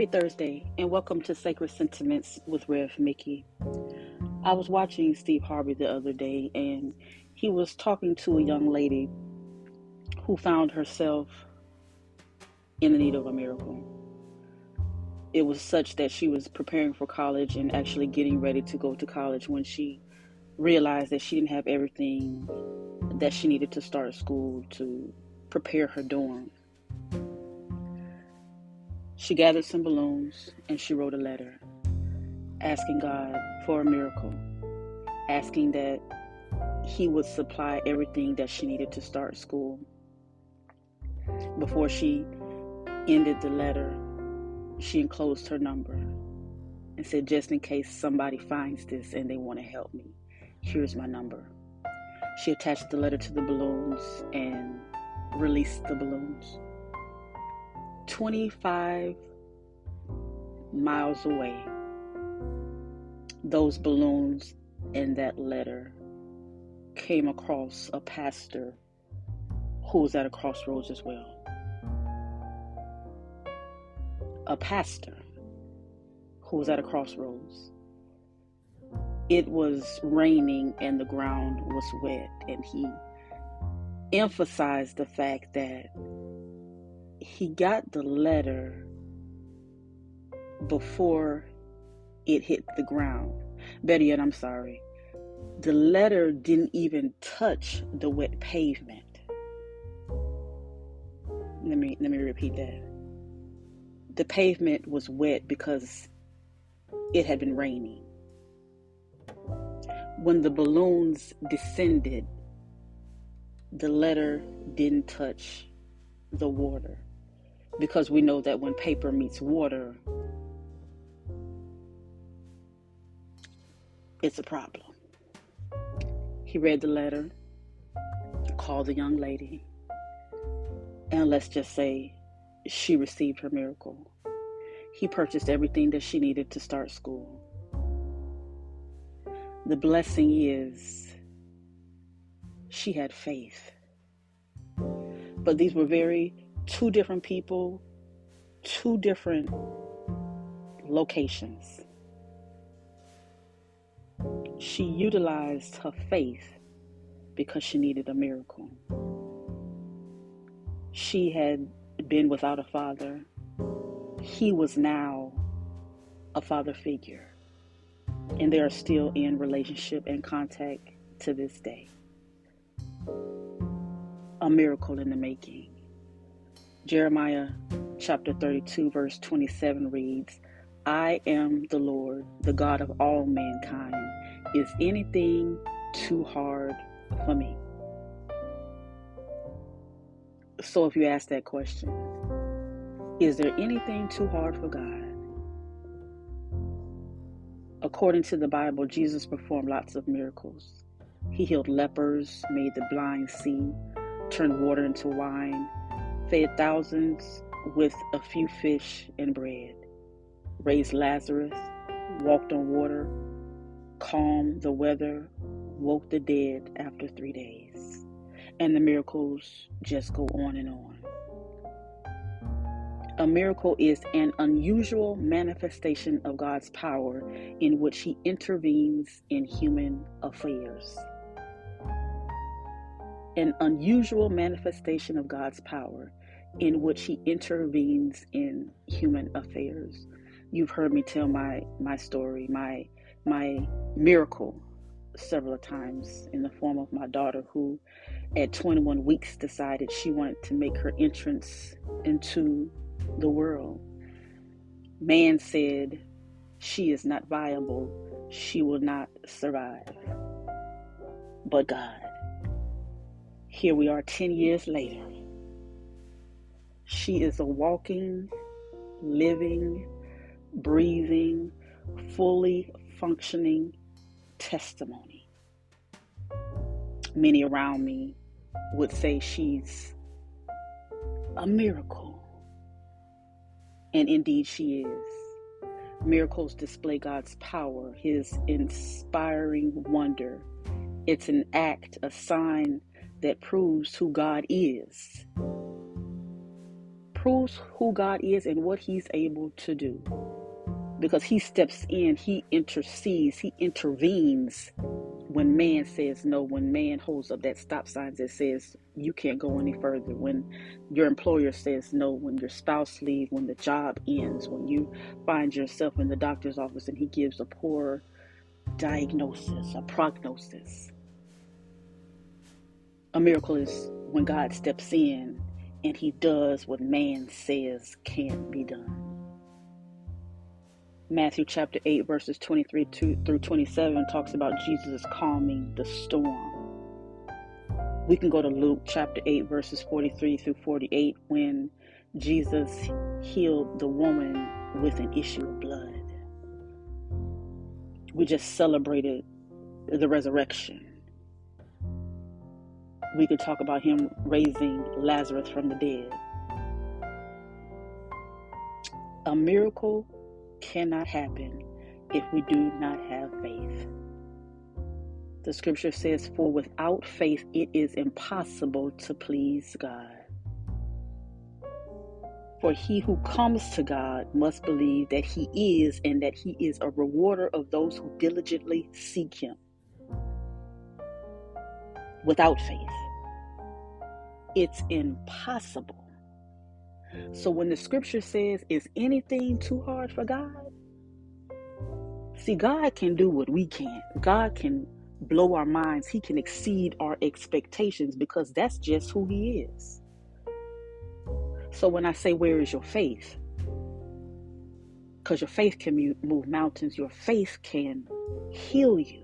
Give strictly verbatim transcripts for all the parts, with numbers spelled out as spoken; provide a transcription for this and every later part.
Thursday, and welcome to Sacred Sentiments with Rev Mickey. I was watching Steve Harvey the other day, and he was talking to a young lady who found herself in the need of a miracle. It was such that she was preparing for college and actually getting ready to go to college when she realized that she didn't have everything that she needed to start school to prepare her dorm. She gathered some balloons and she wrote a letter asking God for a miracle, asking that He would supply everything that she needed to start school. Before she ended the letter, she enclosed her number and said, just in case somebody finds this and they want to help me, here's my number. She attached the letter to the balloons and released the balloons. twenty-five miles away, those balloons and that letter came across a pastor who was at a crossroads as well. A pastor who was at a crossroads. It was raining and the ground was wet, and he emphasized the fact that he got the letter before it hit the ground. Better yet, I'm sorry. The letter didn't even touch the wet pavement. Let me let me repeat that. The pavement was wet because it had been raining. When the balloons descended, the letter didn't touch the water, because we know that when paper meets water, it's a problem. He read the letter, called the young lady, and let's just say she received her miracle. He purchased everything that she needed to start school. The blessing is she had faith. But these were very two different people, two different locations. She utilized her faith because she needed a miracle. She had been without a father. He was now a father figure, and they are still in relationship and contact to this day. A miracle in the making. Jeremiah chapter thirty-two verse twenty-seven reads, I am the Lord, the God of all mankind. Is anything too hard for me? So if you ask that question, is there anything too hard for God? According to the Bible, Jesus performed lots of miracles. He healed lepers, made the blind see, turned water into wine, fed thousands with a few fish and bread, raised Lazarus, walked on water, calmed the weather, woke the dead after three days. And the miracles just go on and on. A miracle is an unusual manifestation of God's power in which He intervenes in human affairs. An unusual manifestation of God's power in which He intervenes in human affairs. You've heard me tell my, my story, my, my miracle several times in the form of my daughter, who at twenty-one weeks decided she wanted to make her entrance into the world. Man said she is not viable, she will not survive. But God, here we are ten years later. She is a walking, living, breathing, fully functioning testimony. Many around me would say she's a miracle. And indeed she is. Miracles display God's power, His inspiring wonder. It's an act, a sign that proves who God is. proves who God is and what he's able to do. Because he steps in, he intercedes, he intervenes when man says no, when man holds up that stop sign that says you can't go any further, when your employer says no, when your spouse leaves, when the job ends, when you find yourself in the doctor's office and he gives a poor diagnosis, a prognosis. A miracle is when God steps in and he does what man says can't be done. Matthew chapter eight, verses twenty-three through twenty-seven talks about Jesus calming the storm. We can go to Luke chapter eight, verses forty-three through forty-eight, when Jesus healed the woman with an issue of blood. We just celebrated the resurrection. We could talk about him raising Lazarus from the dead. A miracle cannot happen if we do not have faith. The scripture says, for without faith it is impossible to please God. For he who comes to God must believe that he is, and that he is a rewarder of those who diligently seek him. Without faith, it's impossible. So when the scripture says, is anything too hard for God? See, God can do what we can't. God can blow our minds. He can exceed our expectations because that's just who he is. So when I say, where is your faith? Because your faith can move mountains. Your faith can heal you.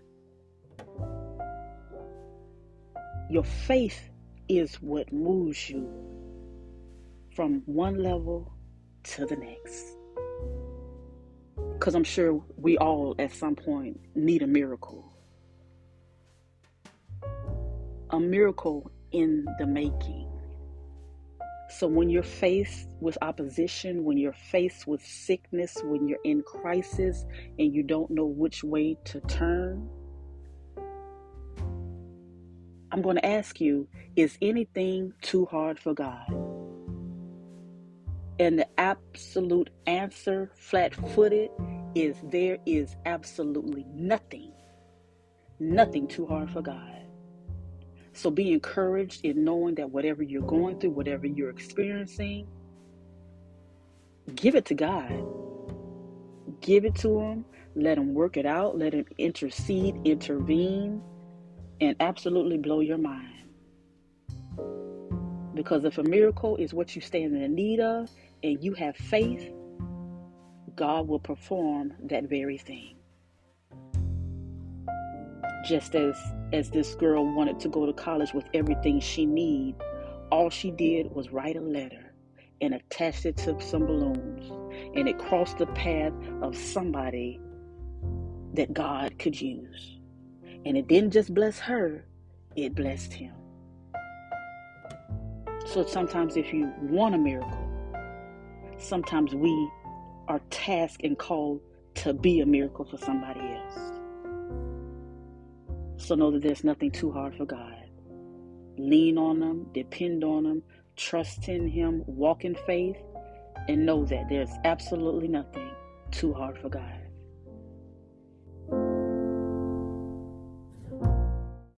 Your faith is what moves you from one level to the next. Because I'm sure we all at some point need a miracle. A miracle in the making. So when you're faced with opposition, when you're faced with sickness, when you're in crisis and you don't know which way to turn, I'm going to ask you, is anything too hard for God? And the absolute answer, flat-footed, is there is absolutely nothing, nothing too hard for God. So be encouraged in knowing that whatever you're going through, whatever you're experiencing, give it to God. Give it to him. Let him work it out. Let him intercede, intervene, and absolutely blow your mind. Because if a miracle is what you stand in need of and you have faith, God will perform that very thing. Just as, as this girl wanted to go to college with everything she needed, all she did was write a letter and attach it to some balloons. And it crossed the path of somebody that God could use. And it didn't just bless her, it blessed him. So sometimes if you want a miracle, sometimes we are tasked and called to be a miracle for somebody else. So know that there's nothing too hard for God. Lean on him, depend on him, trust in him, walk in faith, and know that there's absolutely nothing too hard for God.